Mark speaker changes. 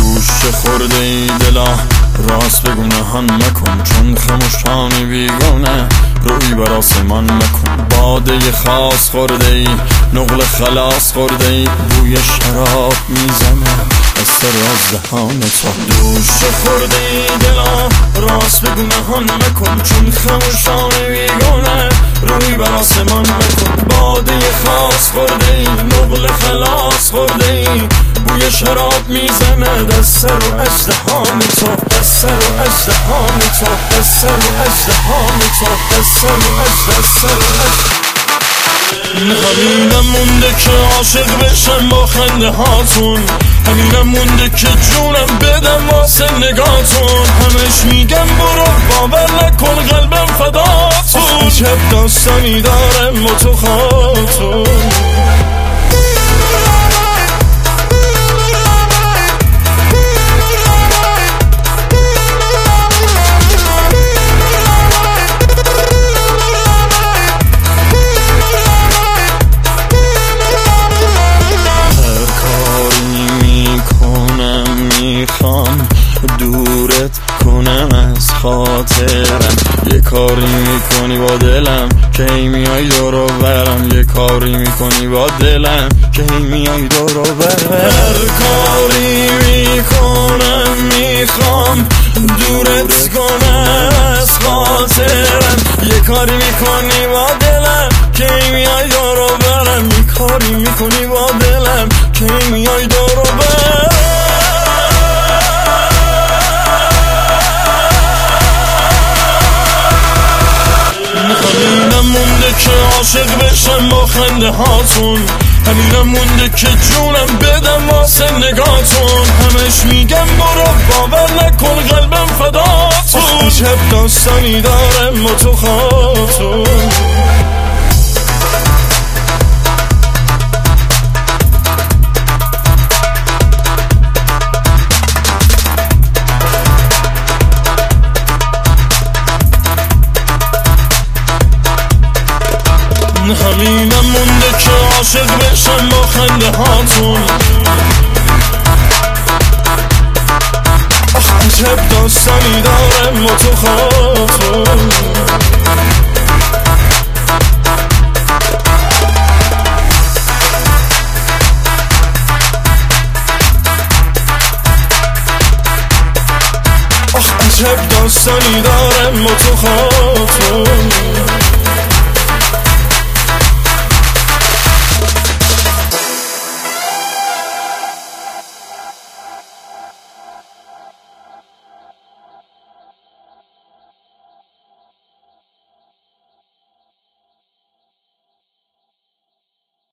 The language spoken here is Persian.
Speaker 1: گوش خورده ای دلا راست بگو نهان مکن، چون خموشانی بیگانه روی بر آسمان مکن. باده خاص خورده ای نقل خلاص خورده ای بوی شراب میزنه از سر از دهان تو. دوش خورده ای دلا راست بگو نهان مکن، چون خموشانی بیگانه روی بر آسمان مکن. باده خاص خورده ای نقل خلاص خورده ای بوی شراب میزنه دست سر و ازدهان تو، دست سر و ازدهان تو، دست سر و ازدهان تو، دست سر و ازدهان. همینم مونده که عاشق بشم با خنده هاتون، همینم مونده که جونم بدم واسه نگاهتون. همش میگم برو باور نکن قلبم فداتون، چه داستانی داره ما تو خاطون. میخوام دورت کنم از خاطرم، یه کاری میکنی با دلم که هی میای دور و برم، یه کاری میکنی با دلم که هی میای دور و برم. هر کاری میکنم میخوام دورت کنم از خاطرم، یه کاری میکنی با دلم که هی میای دور و برم، یه کاری میکنی با دلم که هی میای دور و برم. همینم مونده که عاشق بشم با خنده هاتون، همینم مونده که جونم بدم واسه نگاهتون. همش میگم برو باور نکن قلبم فداتون، چه داستانی داره ما تو خاطون. همینم مونده که عاشق بشم با خنده هاتون، عجب داستانی داره ما تو خاطون. عجب داستانی داره ما تو خاطون.